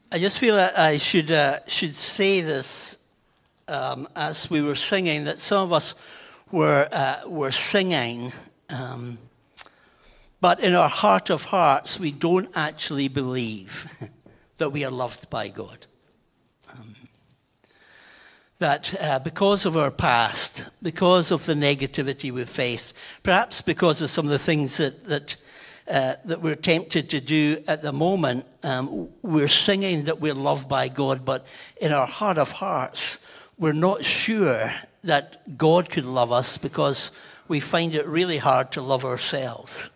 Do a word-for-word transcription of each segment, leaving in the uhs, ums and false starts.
I just feel that I should uh, should say this um, as we were singing, that some of us were uh, were singing, um, but in our heart of hearts, we don't actually believe that we are loved by God. Um, that uh, because of our past, because of the negativity we've faced, perhaps because of some of the things that that. Uh, that we're tempted to do at the moment, um, we're singing that we're loved by God, but in our heart of hearts, we're not sure that God could love us because we find it really hard to love ourselves.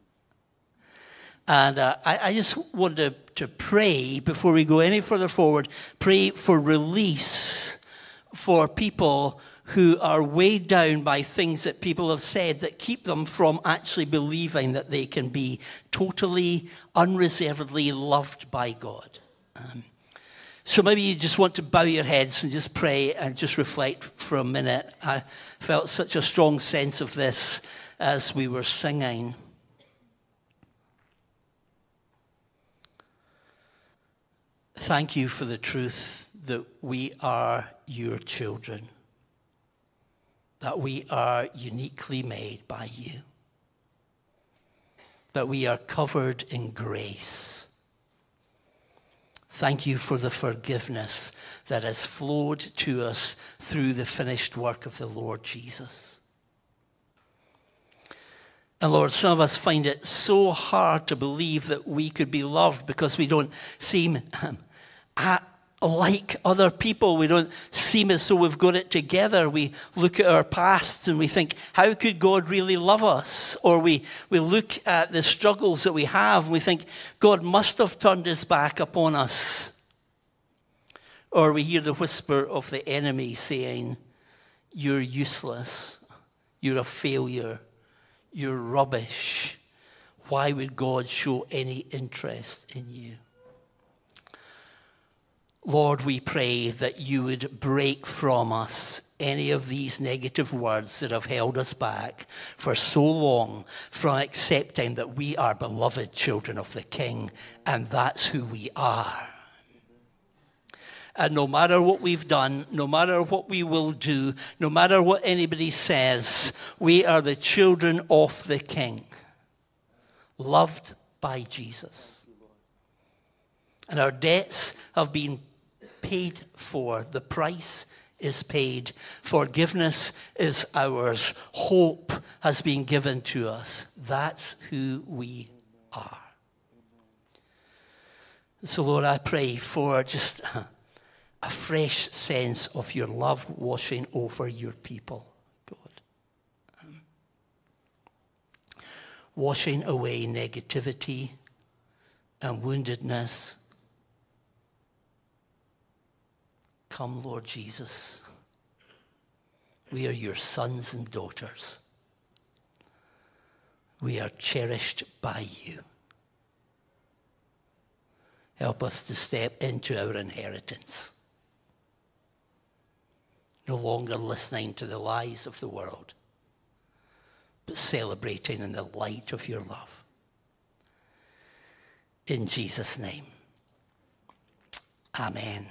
And uh, I, I just want to, to pray, before we go any further forward, pray for release for people who are weighed down by things that people have said that keep them from actually believing that they can be totally, unreservedly loved by God. Um, so maybe you just want to bow your heads and just pray and just reflect for a minute. I felt such a strong sense of this as we were singing. Thank you for the truth that we are your children, that we are uniquely made by you, that we are covered in grace. Thank you for the forgiveness that has flowed to us through the finished work of the Lord Jesus. And Lord, some of us find it so hard to believe that we could be loved because we don't seem um, at like other people. We don't seem as though we've got it together. We look at our pasts and we think, how could God really love us? Or we, we look at the struggles that we have and we think, God must have turned his back upon us. Or we hear the whisper of the enemy saying, you're useless. You're a failure. You're rubbish. Why would God show any interest in you? Lord, we pray that you would break from us any of these negative words that have held us back for so long from accepting that we are beloved children of the King, and that's who we are. And no matter what we've done, no matter what we will do, no matter what anybody says, we are the children of the King, loved by Jesus. And our debts have been paid for. The price is paid. Forgiveness is ours. Hope has been given to us. That's who we are. So, Lord, I pray for just a fresh sense of your love washing over your people, God. Um, washing away negativity and woundedness. Come, Lord Jesus. We are your sons and daughters. We are cherished by you. Help us to step into our inheritance. No longer listening to the lies of the world, but celebrating in the light of your love. In Jesus' name. Amen.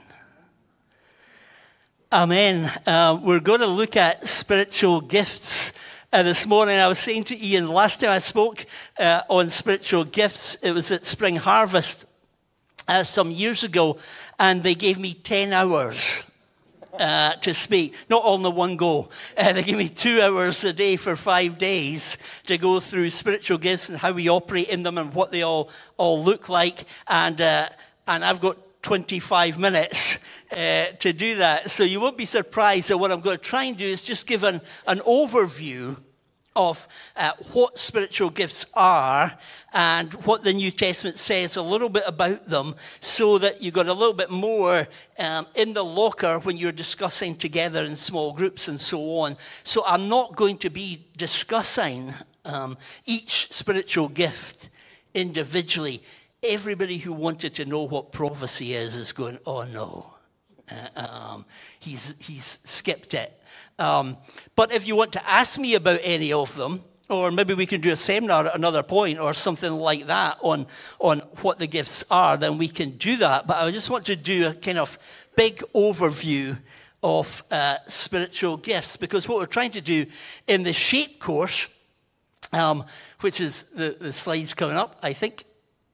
Amen. Uh, we're going to look at spiritual gifts. Uh, this morning I was saying to Ian, last time I spoke uh, on spiritual gifts, it was at Spring Harvest uh, some years ago, and they gave me ten hours uh, to speak. Not all in the one go. Uh, they gave me two hours a day for five days to go through spiritual gifts and how we operate in them and what they all, all look like. And, uh, and I've got twenty-five minutes uh, to do that. So you won't be surprised that what I'm going to try and do is just give an, an overview of uh, what spiritual gifts are and what the New Testament says a little bit about them, so that you've got a little bit more um, in the locker when you're discussing together in small groups and so on. So I'm not going to be discussing um, each spiritual gift individually. Everybody who wanted to know what prophecy is is going, oh no, uh, um, he's, he's skipped it. Um, but if you want to ask me about any of them, Or maybe we can do a seminar at another point or something like that on, on what the gifts are. Then we can do that. But I just want to do a kind of big overview of uh, spiritual gifts. Because what we're trying to do in the SHAPE course, um, which is the, the slides coming up, I think.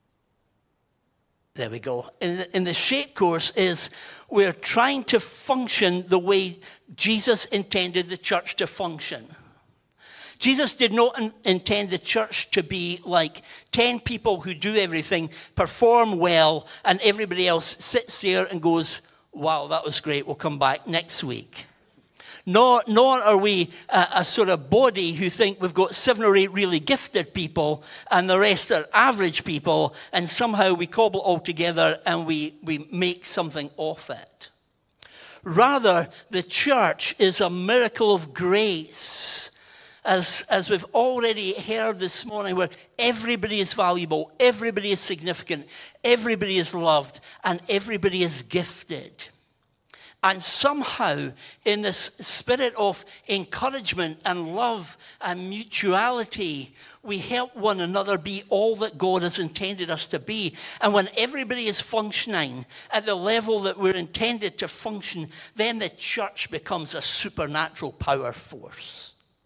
There we go. In the, in the SHAPE course is we're trying to function the way Jesus intended the church to function. Jesus did not intend the church to be like ten people who do everything, perform well, and everybody else sits there and goes, wow, that was great, we'll come back next week. Nor, nor are we a, a sort of body who think we've got seven or eight really gifted people and the rest are average people, and somehow we cobble it all together and we, we make something of it. Rather, the church is a miracle of grace. As, as we've already heard this morning, where everybody is valuable, everybody is significant, everybody is loved, and everybody is gifted. And somehow, in this spirit of encouragement and love and mutuality, we help one another be all that God has intended us to be. And when everybody is functioning at the level that we're intended to function, then the church becomes a supernatural power force.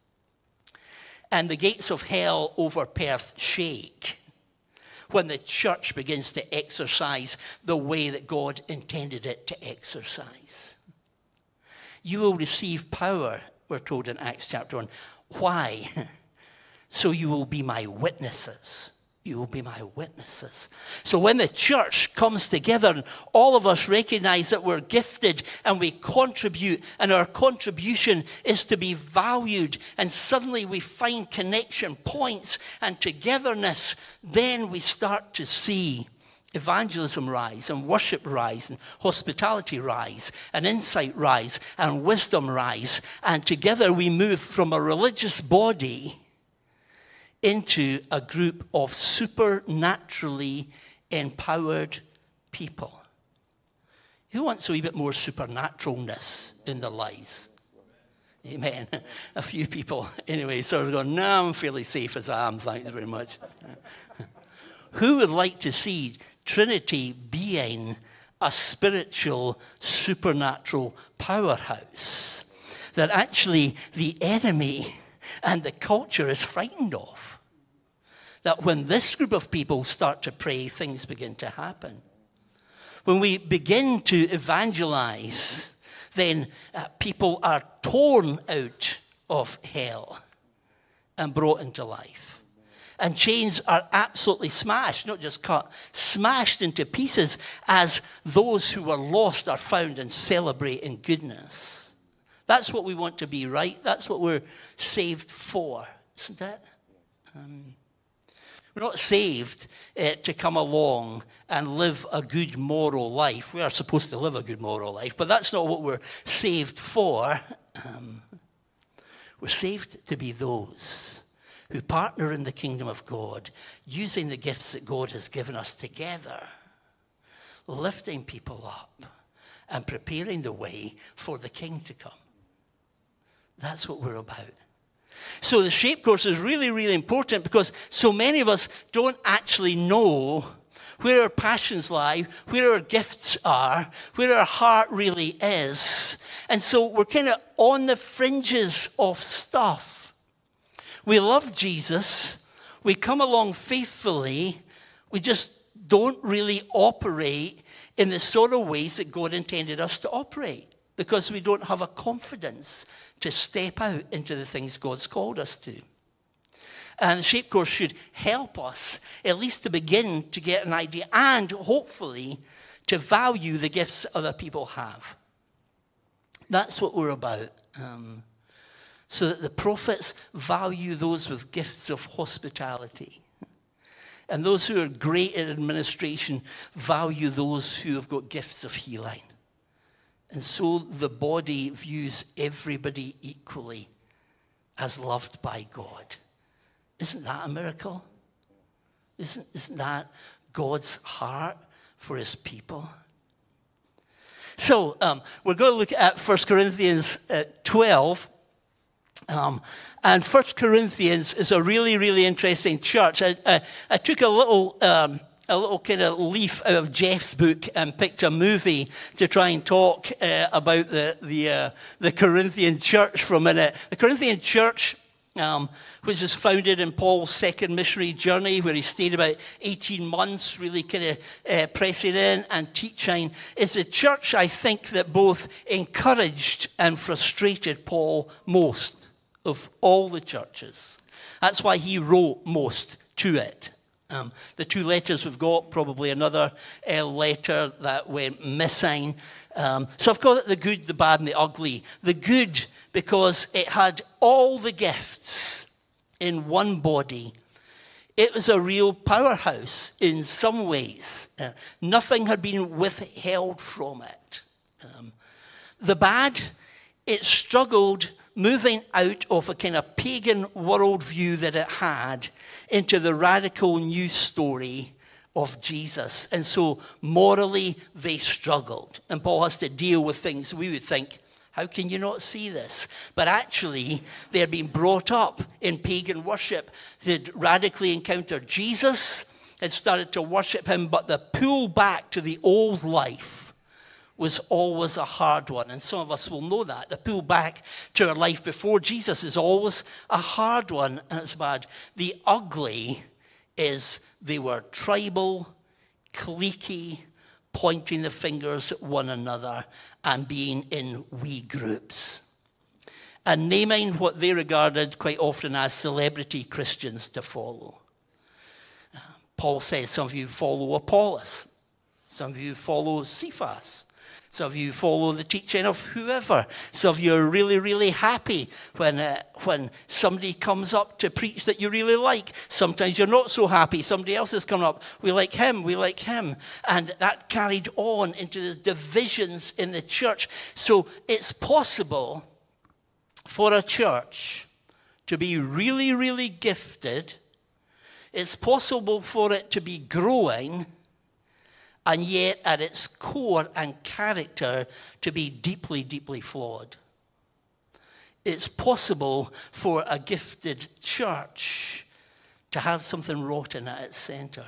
And the gates of hell over Perth shake when the church begins to exercise the way that God intended it to exercise. You will receive power, we're told in Acts chapter one. Why? So you will be my witnesses. You will be my witnesses. So when the church comes together and all of us recognize that we're gifted and we contribute and our contribution is to be valued, and suddenly we find connection points and togetherness, then we start to see evangelism rise and worship rise and hospitality rise and insight rise and wisdom rise. And together we move from a religious body into a group of supernaturally empowered people. Who wants a wee bit more supernaturalness in their lives? Amen. A few people. Anyway, sort of going, no, I'm fairly safe as I am, thanks very much. Who would like to see Trinity being a spiritual, supernatural powerhouse that actually the enemy and the culture is frightened of? That when this group of people start to pray, things begin to happen. When we begin to evangelize, then uh, people are torn out of hell and brought into life. And chains are absolutely smashed, not just cut, smashed into pieces as those who were lost are found and celebrate in goodness. That's what we want to be, right? That's what we're saved for, isn't it? Um, we're not saved uh, to come along and live a good moral life. We are supposed to live a good moral life, but that's not what we're saved for. Um, we're saved to be those who partner in the kingdom of God, using the gifts that God has given us together, lifting people up and preparing the way for the King to come. That's what we're about. So the SHAPE course is really, really important because so many of us don't actually know where our passions lie, where our gifts are, where our heart really is. And so we're kind of on the fringes of stuff. We love Jesus. We come along faithfully. We just don't really operate in the sort of ways that God intended us to operate because we don't have a confidence to step out into the things God's called us to. And the SHAPE course should help us, at least to begin to get an idea and hopefully to value the gifts other people have. That's what we're about. Um, so that the prophets value those with gifts of hospitality. And those who are great at administration value those who have got gifts of healing. And so the body views everybody equally as loved by God. Isn't that a miracle? Isn't, isn't that God's heart for his people? So um, we're going to look at First Corinthians uh, twelve. Um, and First Corinthians is a really, really interesting church. I, I, I took a little, um, a little kind of leaf out of Jeff's book and picked a movie to try and talk uh, about the the, uh, the Corinthian church for a minute. The Corinthian church, um, which was founded in Paul's second missionary journey, where he stayed about eighteen months, really kind of uh, pressing in and teaching, is a church, I think, that both encouraged and frustrated Paul most of all the churches. That's why he wrote most to it. Um, the two letters we've got, probably another uh, letter that went missing. Um, so I've called it the good, the bad, and the ugly. The good, because it had all the gifts in one body. It was a real powerhouse in some ways. Uh, nothing had been withheld from it. Um, the bad, it struggled moving out of a kind of pagan worldview that it had into the radical new story of Jesus. And so morally, they struggled. And Paul has to deal with things we would think, how can you not see this? But actually, they had been brought up in pagan worship. They'd radically encountered Jesus, had started to worship him, but the pull back to the old life was always a hard one. And some of us will know that. The pull back to our life before Jesus is always a hard one, and it's bad. The ugly is they were tribal, cliquey, pointing the fingers at one another and being in wee groups. And naming what they regarded quite often as celebrity Christians to follow. Paul says some of you follow Apollos. Some of you follow Cephas. Some of you follow the teaching of whoever. Some of you are really, really happy when, uh, when somebody comes up to preach that you really like. Sometimes you're not so happy. Somebody else has come up. We like him. We like him. And that carried on into the divisions in the church. So it's possible for a church to be really, really gifted. It's possible for it to be growing, and yet at its core and character to be deeply, deeply flawed. It's possible for a gifted church to have something rotten at its center.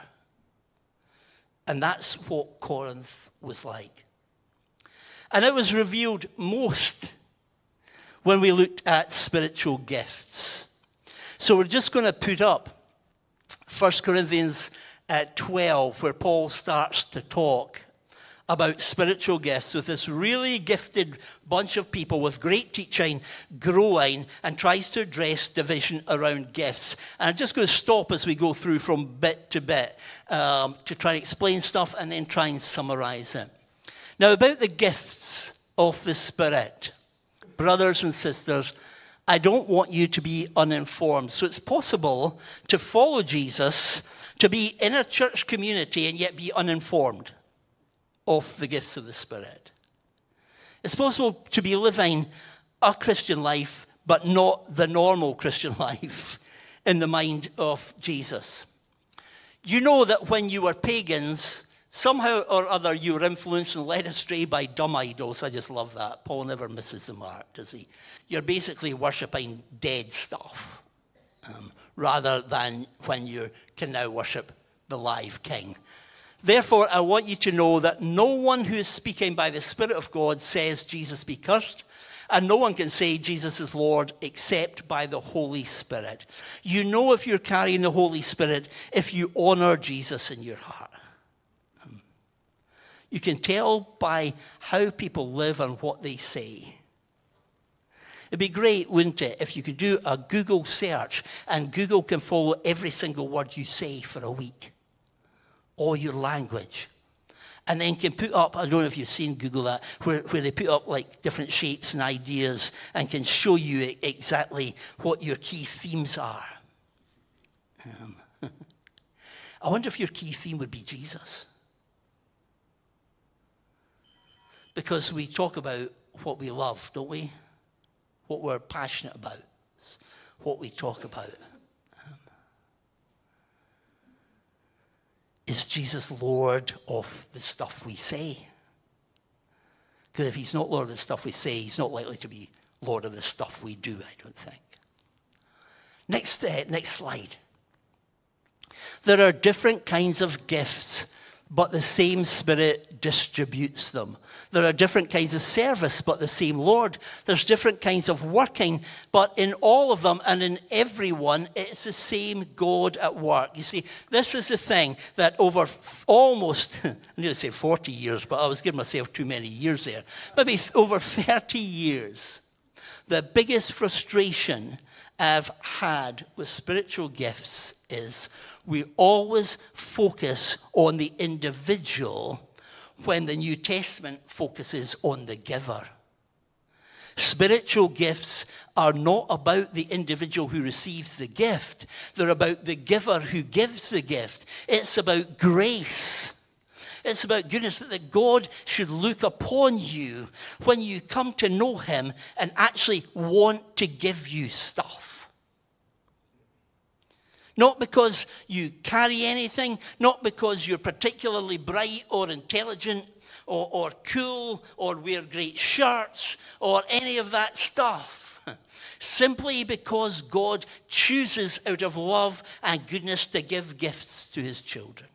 And that's what Corinth was like. And it was revealed most when we looked at spiritual gifts. So we're just going to put up First Corinthians at twelve, where Paul starts to talk about spiritual gifts with this really gifted bunch of people with great teaching growing, and tries to address division around gifts. And I'm just going to stop as we go through from bit to bit um, to try and explain stuff and then try and summarize it. Now, about the gifts of the Spirit, brothers and sisters, I don't want you to be uninformed. So it's possible to follow Jesus, to be in a church community and yet be uninformed of the gifts of the Spirit. It's possible to be living a Christian life, but not the normal Christian life in the mind of Jesus. You know that when you were pagans, somehow or other you were influenced and led astray by dumb idols. I just love that. Paul never misses the mark, does he? You're basically worshipping dead stuff. Um, rather than when you can now worship the live King. Therefore, I want you to know that no one who is speaking by the Spirit of God says Jesus be cursed, and no one can say Jesus is Lord except by the Holy Spirit. You know if you're carrying the Holy Spirit if you honor Jesus in your heart. Um, you can tell by how people live and what they say. It'd be great, wouldn't it, if you could do a Google search and Google can follow every single word you say for a week, or your language, and then can put up, I don't know if you've seen Google that, where, where they put up like different shapes and ideas and can show you exactly what your key themes are. Um, I wonder if your key theme would be Jesus. Because we talk about what we love, don't we? What we're passionate about, what we talk about. Um, is Jesus Lord of the stuff we say? Because if he's not Lord of the stuff we say, he's not likely to be lot of the stuff we do, I don't think. Next, uh, next slide. There are different kinds of gifts, but the same Spirit distributes them. There are different kinds of service, but the same Lord. There's different kinds of working, but in all of them and in everyone, it's the same God at work. You see, this is the thing that over f- almost, I'm going to say forty years, but I was giving myself too many years there. Maybe over thirty years, the biggest frustration I've had with spiritual gifts is we always focus on the individual when the New Testament focuses on the giver. Spiritual gifts are not about the individual who receives the gift. They're about the giver who gives the gift. It's about grace. It's about goodness, that God should look upon you when you come to know him and actually want to give you stuff. Not because you carry anything, not because you're particularly bright or intelligent or, or cool or wear great shirts or any of that stuff. Simply because God chooses out of love and goodness to give gifts to his children.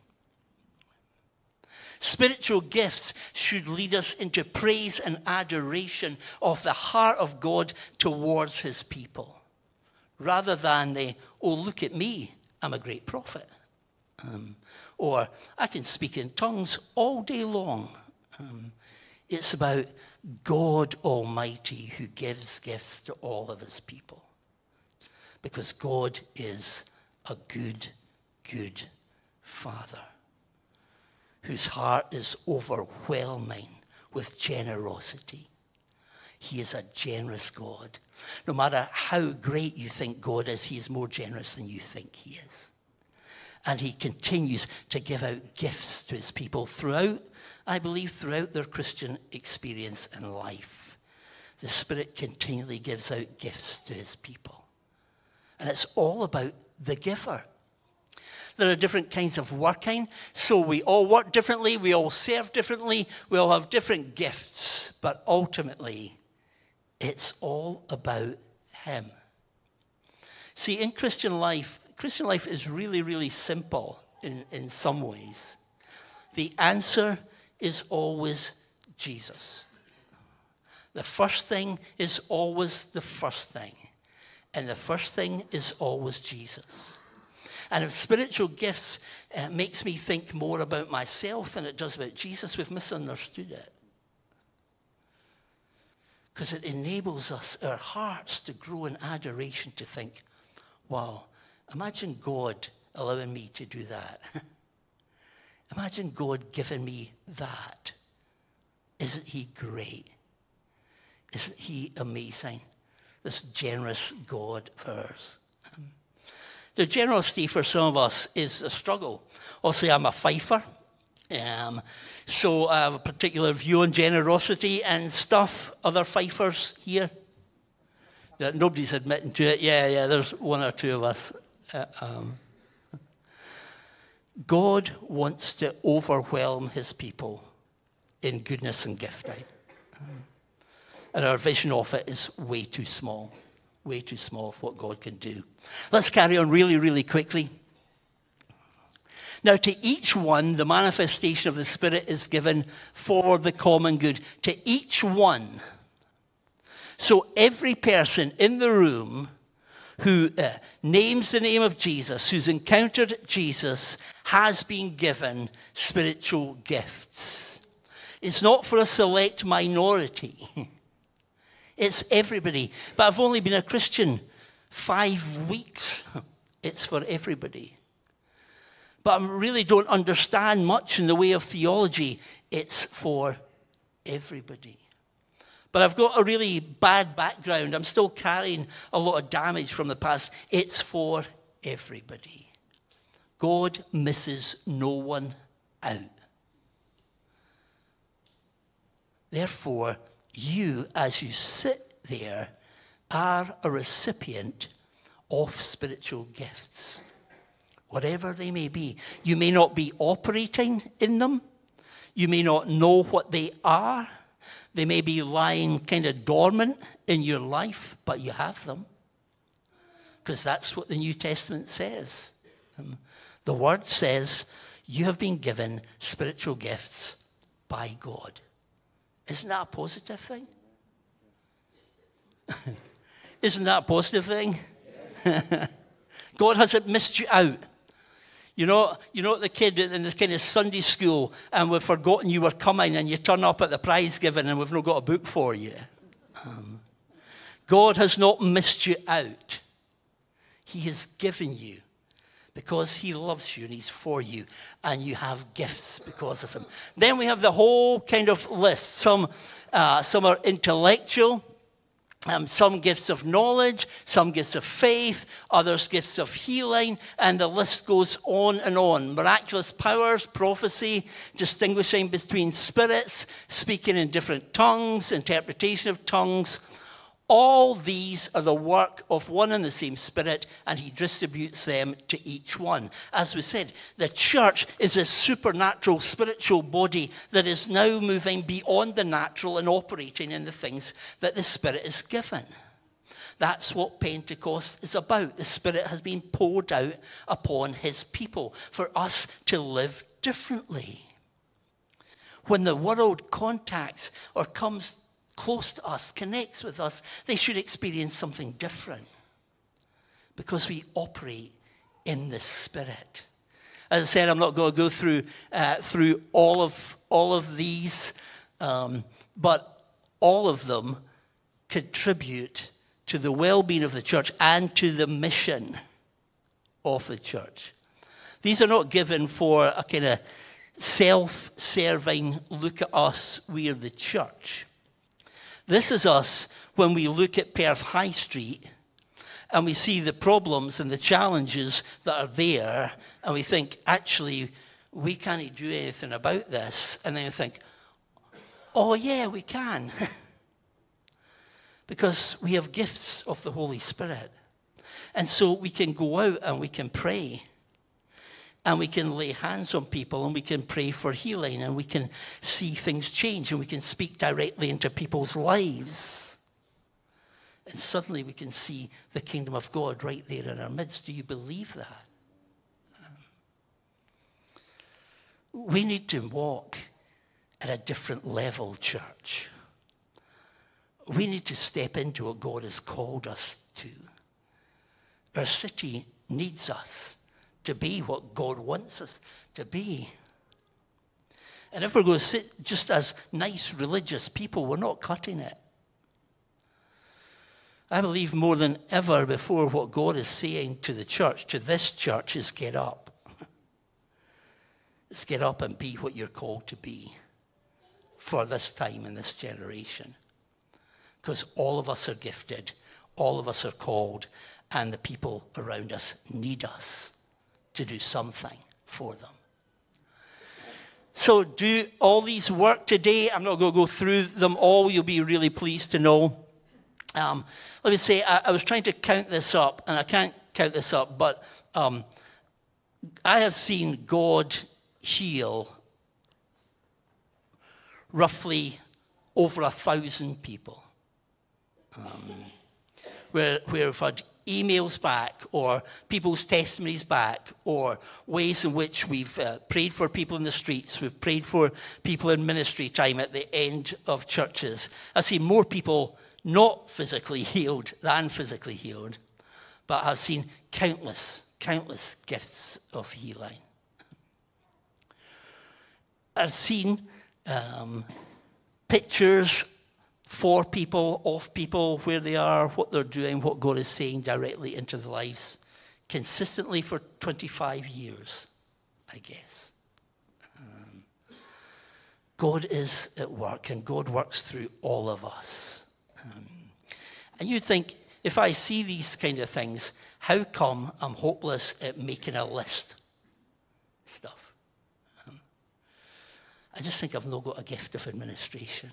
Spiritual gifts should lead us into praise and adoration of the heart of God towards his people, rather than the, oh, look at me, I'm a great prophet. Um, or I can speak in tongues all day long. Um, it's about God Almighty who gives gifts to all of his people. Because God is a good, good Father, whose heart is overwhelming with generosity. He is a generous God. No matter how great you think God is, he is more generous than you think he is. And he continues to give out gifts to his people throughout, I believe, throughout their Christian experience and life. The Spirit continually gives out gifts to his people. And it's all about the giver. There are different kinds of working, so we all work differently, we all serve differently, we all have different gifts, but ultimately, it's all about him. See, in Christian life, Christian life is really, really simple in, in some ways. The answer is always Jesus. The first thing is always the first thing. And the first thing is always Jesus. And if spiritual gifts uh, makes me think more about myself than it does about Jesus, we've misunderstood it. Because it enables us, our hearts, to grow in adoration, to think, wow, imagine God allowing me to do that. Imagine God giving me that. Isn't he great? Isn't he amazing? This generous God of ours. The generosity for some of us is a struggle. Also, I'm a fifer. Um, so I have a particular view on generosity and stuff. Other fifers here? Yeah, nobody's admitting to it. Yeah, yeah, there's one or two of us. Uh, um. God wants to overwhelm his people in goodness and gifting. Um, and our vision of it is way too small. Way too small of what God can do. Let's carry on really, really quickly. Now, to each one, the manifestation of the Spirit is given for the common good. To each one. So every person in the room who uh, names the name of Jesus, who's encountered Jesus, has been given spiritual gifts. It's not for a select minority. It's everybody. But I've only been a Christian five weeks. It's for everybody. But I really don't understand much in the way of theology. It's for everybody. But I've got a really bad background. I'm still carrying a lot of damage from the past. It's for everybody. God misses no one out. Therefore, you, as you sit there, are a recipient of spiritual gifts, whatever they may be. You may not be operating in them. You may not know what they are. They may be lying kind of dormant in your life, but you have them. Because that's what the New Testament says. Um, the Word says you have been given spiritual gifts by God. Isn't that a positive thing? Isn't that a positive thing? God hasn't missed you out. You know, you know the kid in the kind of Sunday school, and we've forgotten you were coming, and you turn up at the prize giving, and we've not got a book for you. Um, God has not missed you out. He has given you because he loves you and he's for you, and you have gifts because of him. Then we have the whole kind of list. Some, uh, some are intellectual. Um, some gifts of knowledge, some gifts of faith, others gifts of healing, and the list goes on and on. Miraculous powers, prophecy, distinguishing between spirits, speaking in different tongues, interpretation of tongues. All these are the work of one and the same Spirit, and he distributes them to each one. As we said, the church is a supernatural spiritual body that is now moving beyond the natural and operating in the things that the Spirit is given. That's what Pentecost is about. The Spirit has been poured out upon his people for us to live differently. When the world contacts or comes close to us, connects with us, they should experience something different because we operate in the Spirit. As I said, I'm not going to go through uh, through all of all of these, um, but all of them contribute to the well-being of the church and to the mission of the church. These are not given for a kind of self-serving look at us, we are the church. This is us when we look at Perth High Street and we see the problems and the challenges that are there, and we think, actually, we can't do anything about this. And then you think, oh yeah, we can. Because we have gifts of the Holy Spirit. And so we can go out and we can pray. And we can lay hands on people, and we can pray for healing, and we can see things change, and we can speak directly into people's lives. And suddenly we can see the kingdom of God right there in our midst. Do you believe that? We need to walk at a different level, church. We need to step into what God has called us to. Our city needs us to be what God wants us to be. And if we're going to sit just as nice religious people, we're not cutting it. I believe more than ever before what God is saying to the church, to this church, is get up. It's get up and be what you're called to be for this time and this generation. Because all of us are gifted, all of us are called, and the people around us need us to do something for them. So do all these work today. I'm not going to go through them all. You'll be really pleased to know. Um, let me say, I, I was trying to count this up, and I can't count this up, but um, I have seen God heal roughly over a thousand people. Um, where, where we've had emails back, or people's testimonies back, or ways in which we've uh, prayed for people in the streets, we've prayed for people in ministry time at the end of churches. I've seen more people not physically healed than physically healed, but I've seen countless, countless gifts of healing. I've seen um, pictures for people, of people, where they are, what they're doing, what God is saying directly into their lives, consistently for twenty-five years, I guess. Um, God is at work, and God works through all of us. Um, and you think, if I see these kind of things, how come I'm hopeless at making a list of stuff? Um, I just think I've not got a gift of administration.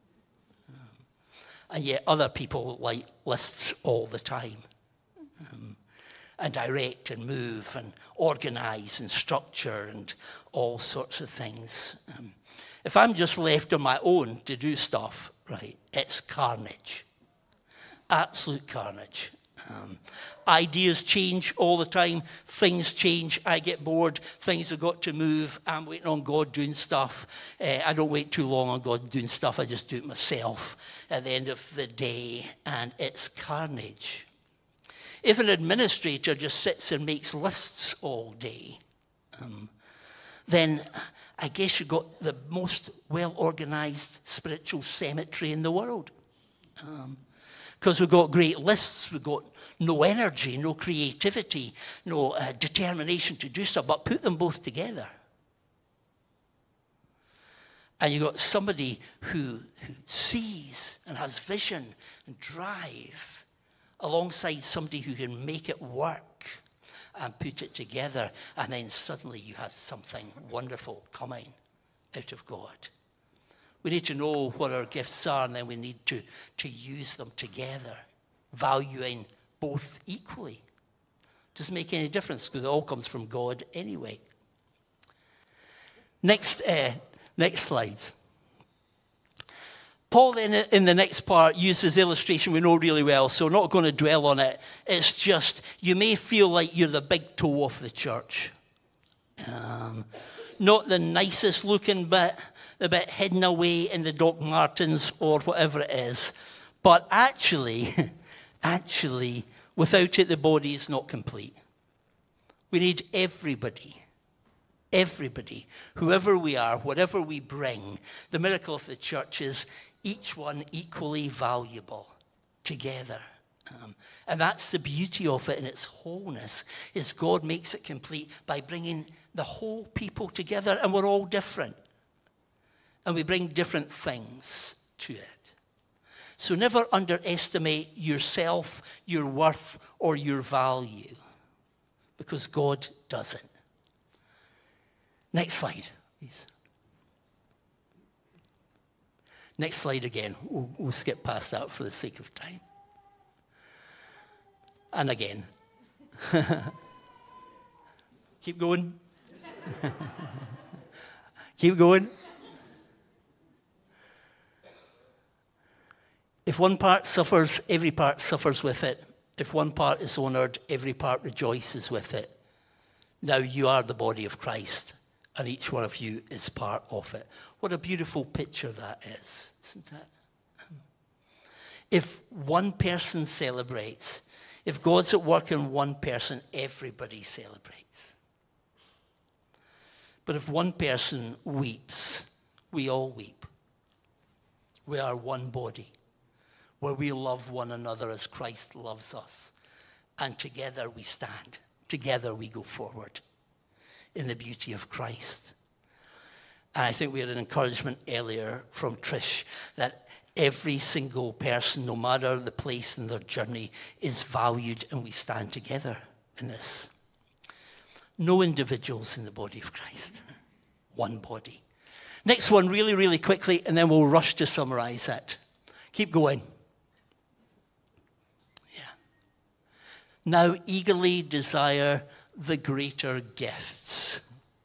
And yet other people like lists all the time. Um, and direct and move and organize and structure and all sorts of things. Um, If I'm just left on my own to do stuff, right, it's carnage. Absolute carnage. Um, ideas change all the time. Things change. I get bored. Things have got to move. I'm waiting on God doing stuff. Uh, I don't wait too long on God doing stuff. I just do it myself at the end of the day. And it's carnage. If an administrator just sits and makes lists all day, um, then I guess you've got the most well-organized spiritual cemetery in the world. Um, Because we've got great lists, we've got no energy, no creativity, no uh, determination to do stuff, but put them both together. And you've got somebody who, who sees and has vision and drive alongside somebody who can make it work and put it together, and then suddenly you have something wonderful coming out of God. We need to know what our gifts are, and then we need to, to use them together, valuing both equally. Doesn't make any difference because it all comes from God anyway. Next, uh, next slides. Paul then in the next part uses illustration we know really well, so I'm not going to dwell on it. It's just, you may feel like you're the big toe of the church. Um, not the nicest looking bit, the bit hidden away in the Doc Martens or whatever it is. But actually, actually, without it, the body is not complete. We need everybody, everybody, whoever we are, whatever we bring. The miracle of the church is each one equally valuable together. Um, and that's the beauty of it in its wholeness, is God makes it complete by bringing the whole people together, and we're all different. And we bring different things to it. So never underestimate yourself, your worth, or your value, because God doesn't. Next slide, please. Next slide again. We'll, we'll skip past that for the sake of time. And again. Keep going. Keep going. If one part suffers, every part suffers with it. If one part is honored, every part rejoices with it. Now you are the body of Christ, and each one of you is part of it. What a beautiful picture that is, isn't it? If one person celebrates, if God's at work in one person, everybody celebrates. But if one person weeps, we all weep. We are one body, where we love one another as Christ loves us. And together we stand. Together we go forward in the beauty of Christ. And I think we had an encouragement earlier from Trish that every single person, no matter the place in their journey, is valued, and we stand together in this. No individuals in the body of Christ. One body. Next one, really, really quickly, and then we'll rush to summarize it. Keep going. Yeah. Now eagerly desire the greater gifts.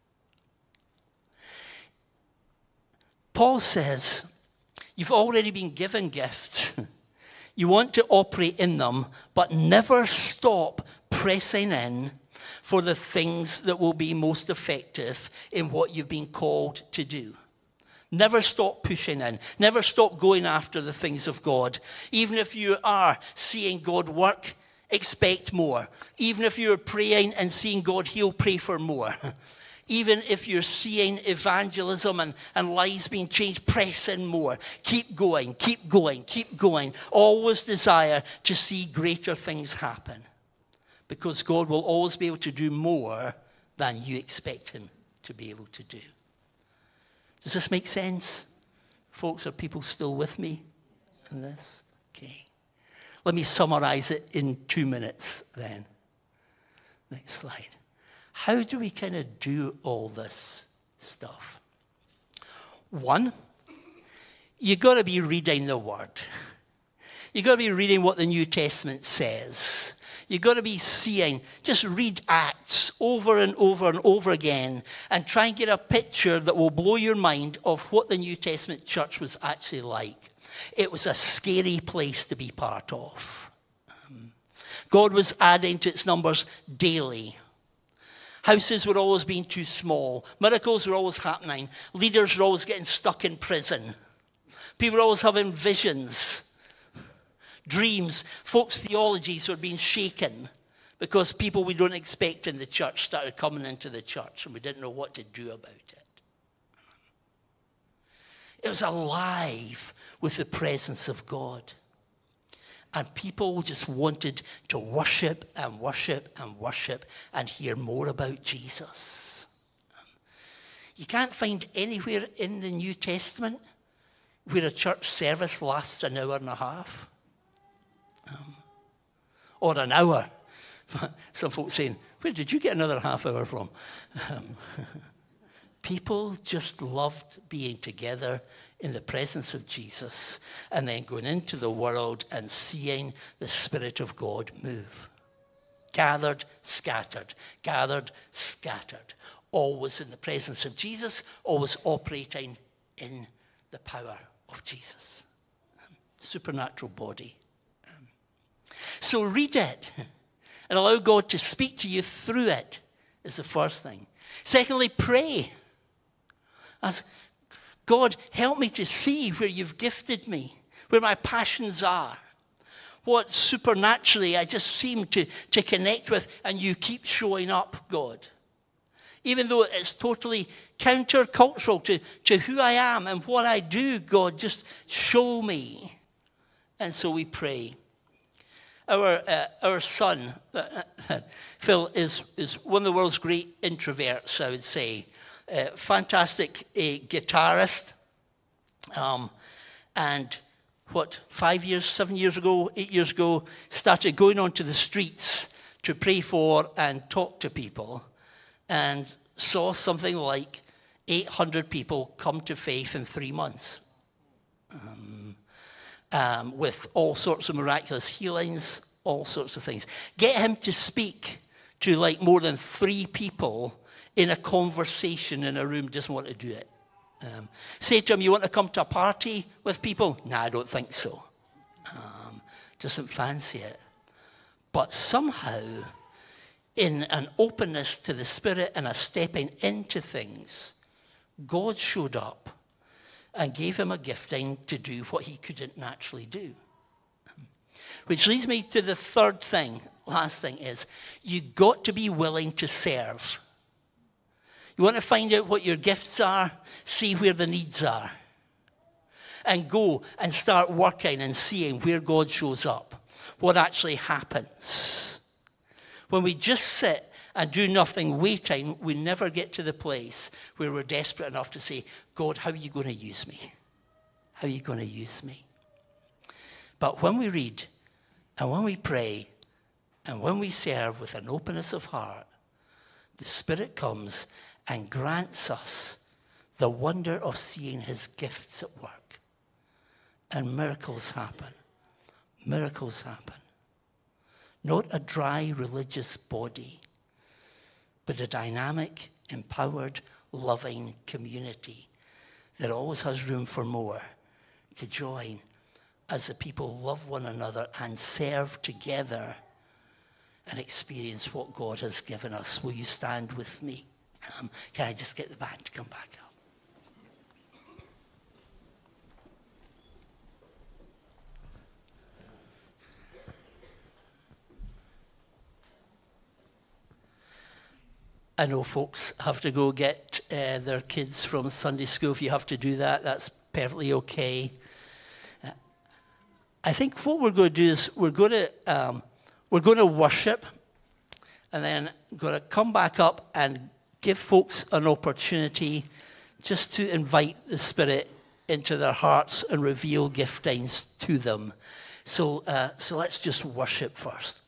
Paul says, you've already been given gifts. You want to operate in them, but never stop pressing in for the things that will be most effective in what you've been called to do. Never stop pushing in. Never stop going after the things of God. Even if you are seeing God work, expect more. Even if you're praying and seeing God heal, pray for more. Even if you're seeing evangelism and, and lives being changed, press in more. Keep going, keep going, keep going. Always desire to see greater things happen. Because God will always be able to do more than you expect him to be able to do. Does this make sense? Folks, are people still with me in this? Okay. Let me summarize it in two minutes then. Next slide. How do we kind of do all this stuff? One, you've got to be reading the Word. You've got to be reading what the New Testament says. You've got to be seeing. Just read Acts over and over and over again and try and get a picture that will blow your mind of what the New Testament church was actually like. It was a scary place to be part of. Um, God was adding to its numbers daily. Houses were always being too small. Miracles were always happening. Leaders were always getting stuck in prison. People were always having visions, dreams. Folks' theologies were being shaken because people we don't expect in the church started coming into the church and we didn't know what to do about it. It was alive with the presence of God. And people just wanted to worship and worship and worship and hear more about Jesus. You can't find anywhere in the New Testament where a church service lasts an hour and a half. Um, or an hour. Some folks saying, where did you get another half hour from? Um, people just loved being together in the presence of Jesus and then going into the world and seeing the Spirit of God move. Gathered, scattered, gathered, scattered. Always in the presence of Jesus, always operating in the power of Jesus. Um, supernatural body. Um, so read it and allow God to speak to you through it is the first thing. Secondly, pray. Ask, God, help me to see where you've gifted me, where my passions are, what supernaturally I just seem to, to connect with, and you keep showing up, God. Even though it's totally countercultural to, to who I am and what I do, God, just show me. And so we pray. Our uh, our son, uh, Phil, is, is one of the world's great introverts, I would say. Uh, fantastic uh, guitarist. Um, and what, five years, seven years ago, eight years ago, started going onto the streets to pray for and talk to people. And saw something like eight hundred people come to faith in three months. Um, um, with all sorts of miraculous healings, all sorts of things. Get him to speak to like more than three people in a conversation in a room, doesn't want to do it. Um, say to him, you want to come to a party with people? Nah, I don't think so. Um, doesn't fancy it. But somehow, in an openness to the Spirit and a stepping into things, God showed up and gave him a gifting to do what he couldn't naturally do. Which leads me to the third thing, last thing is, you got to be willing to serve. You want to find out what your gifts are, see where the needs are. And go and start working and seeing where God shows up, what actually happens. When we just sit and do nothing waiting, we never get to the place where we're desperate enough to say, God, how are you going to use me? How are you going to use me? But when we read and when we pray and when we serve with an openness of heart, the Spirit comes and grants us the wonder of seeing his gifts at work. And miracles happen. Miracles happen. Not a dry religious body, but a dynamic, empowered, loving community that always has room for more to join as the people love one another and serve together and experience what God has given us. Will you stand with me? Um, can I just get the band to come back up? I know folks have to go get uh, their kids from Sunday school. If you have to do that, that's perfectly okay. Uh, I think what we're going to do is we're going to um, we're going to worship, and then going to come back up and give folks an opportunity just to invite the Spirit into their hearts and reveal giftings to them. So, uh, so let's just worship first.